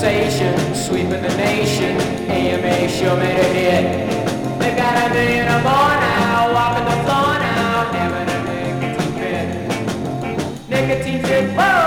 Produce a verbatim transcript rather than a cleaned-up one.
sensation, sweeping the nation. A M A sure made a hit. They got a million or more now, walking the floor now, having a nicotine fit. Nicotine fit, whoa!